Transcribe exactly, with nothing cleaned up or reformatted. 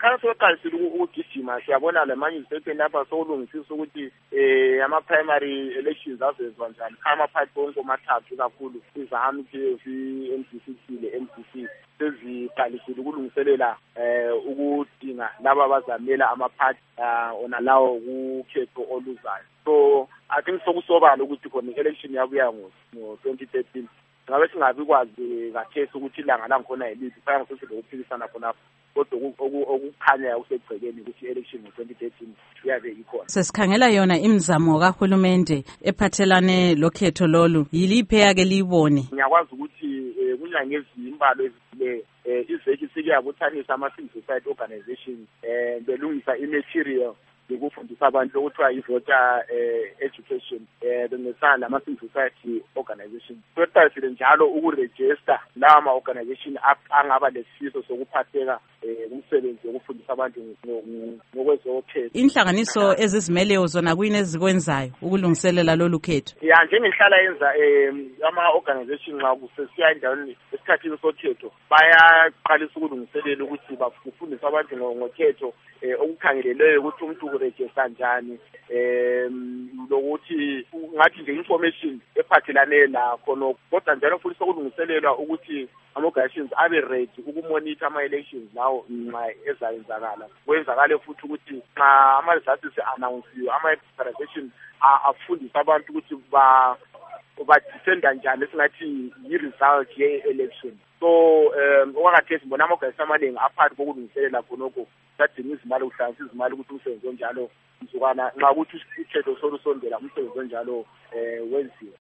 sikhanya soqalisile ukugijima siyabona le manyuvesi lapha sokulungisisa ukuthi eh ama-primary elections azenziwa njani amaphathi bonke omathathu kakhulu izahami P F M D C le M D C seziqalisile ukulungiselela eh ukudinga laba abazamela amaphathi ona lawo ukhetho oluzayo. So I think sokusobala ukuthi khona i-election yabuya ngo twenty thirteen ngabe singabi kwazi kathesi ukuthi ilanga la ngikhona yilithi fana sesibe ukuphikisana khona kodwa okukhanya usegcekeni ukuthi i-election ngo twenty thirteen iyabe ikhona. Sesikhangela yona imizamo kahulumende ephathelane lokhetho lolu yiliphi yake liyibone? Ngiyakwazi ukuthi kunyangezi imbalo ezile izeki sikuyabuthanisa ama-civil society organizations eh belungisa i-material ukufundisa abantu lokuthiwa i-voter education eh bengesana lama-civil society organization. Soqalisile njalo ukuregister lawa ma-organization angaba lesifiso sokuphatheka umsebenzi wokufundisa abantu ngokwezokhetho. Inhlanganiso ezizimeleyo zona kuyini ezikwenzayo ukulungiselela lolu khetho? Ya njengenhlala yenza ama-organization nxa kusesiya endaweni esikhathini sokhetho bayaqalisa ukulungiselela ukuthi bafundise abantu ngokhetho okukhangeleleyo ukuthi umuntu uregister njani em lokuthi ngathi nje information ephathelane lakho kodwa njalo futhi sokulungiselelwa ukuthi ama-organizations abe ready ukumonitor ama-elections lawo nxa ezayenzakala kwenzakale futhi ukuthi nxa ama-results se-announce ama-organizations afundise abantu ukuthi ba badefenda njani esingathi yi-result ye-election. So um okwakathesi mbona ama-organizations amaningi aphansi kokulungiselela khonokho sadinga izimali ukuhlanganisa izimali ukuthi umsebenzi onjalo mzukwana nxa ukuthi ukhetho solusondela umsebenzi onjalo eh wenziwe.